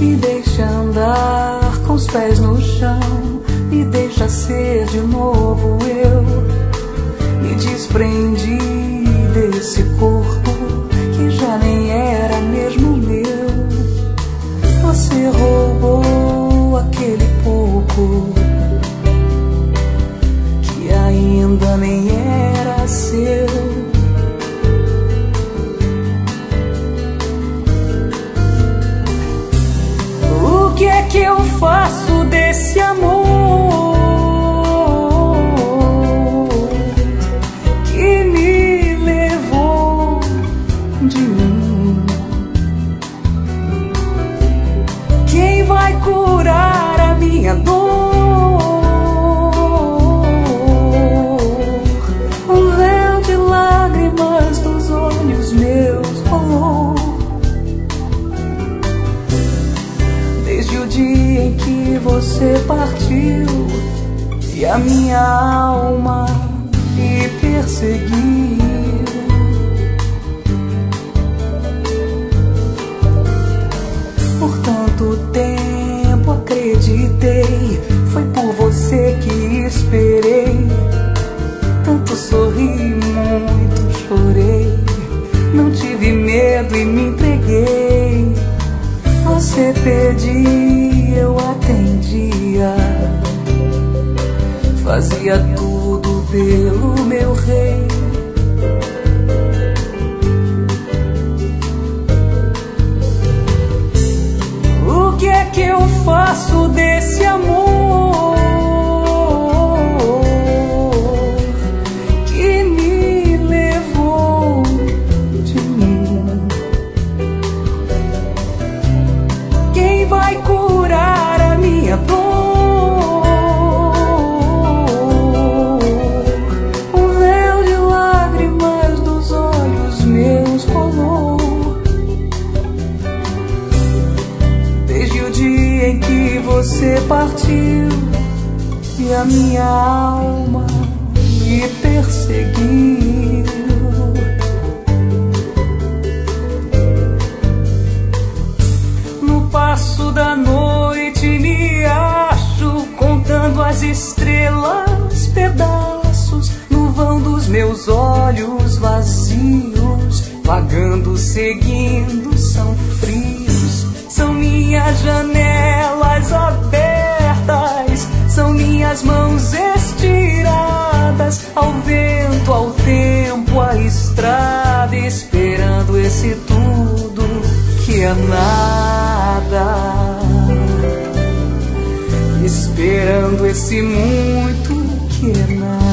Me deixa andar com os pés no chão, me deixa ser de novo eu. Me desprendi desse corpo que já nem era mesmo meu. Você roubou aquele pouco que ainda nem era seu. O que é que eu faço desse amor que me levou de mim? Quem vai curar a minha dor? O véu de lágrimas dos olhos meus rolou desde o dia em que você partiu e a minha alma me perseguiu. Por tanto tempo acreditei, foi por você que esperei. Tanto sorri, muito chorei, não tive medo e me entreguei. Você pedia, eu atendia, fazia tudo pelo meu rei. O que é que eu faço desse amor que me levou de mim? Quem vai curar a minha dor? O véu de lágrimas dos olhos meus rolou desde o dia em que você partiu e a minha alma me perseguiu. No passo da noite me acho contando as estrelas, pedaços no vão dos meus olhos vazios, vagando, seguindo, são frios. São minhas janelas abertas, são minhas mãos estiradas ao vento, ao tempo, à estrada, esperando esse tudo que é nada, esperando esse muito que é nada.